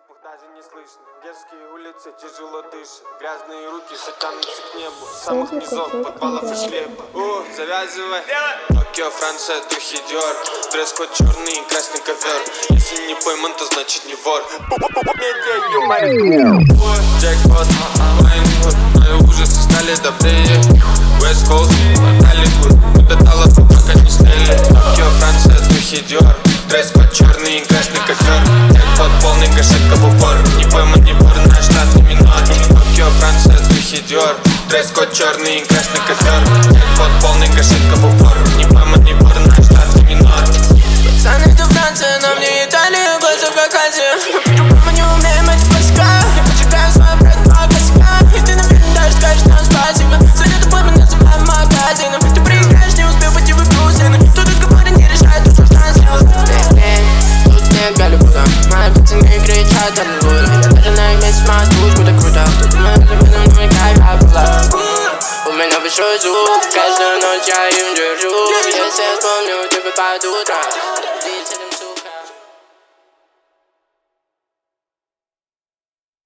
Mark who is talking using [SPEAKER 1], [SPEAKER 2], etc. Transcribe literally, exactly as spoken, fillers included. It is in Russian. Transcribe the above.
[SPEAKER 1] запах даже не слышно. Детские улицы тяжело дышат. Грязные руки тянутся к небу. С самых низов подвалов и шлепа. О, завязывай. Токио, Франция, духи Диор. Дресс-код черный и красный ковер. Если не пойман, то значит не вор. Джекпот, Майнвуд. Мои ужасы стали добрее. West Coast, Hollywood. Удатала, пока не сняли. Токио, Франция, духи Диор. Дресс-код черный и красный ковер. Джекпот полный, гашетка в упор. Не пойман, не вор, наш штат не минут. Токио, Франция, духи Диор. Дресс-код черный и красный ковер. Джекпот полный, гашетка в упор. Не пойман, не вор, наш штат не минут.
[SPEAKER 2] Пацаны, это Франция, нам не Италия, глаза как Азия. Мы не умеем эти паска. Я поджигаю свой брат по косякам. И ты, наверное, даже скажешь нам спасибо. За это бой мы называем магазином. Ты проиграешь, не успев пойти в плюсины. Кто разговоры не решает, то что нас сделать. Тут нет Голливуда. Мои пацаны кричат аллилуйя. Я даже на их месте мою службу, так круто. Кто думает, что в этом доме кайфа была. У меня большой зуб, каждую ночь я им держу. Если я вспомню, ты под утро.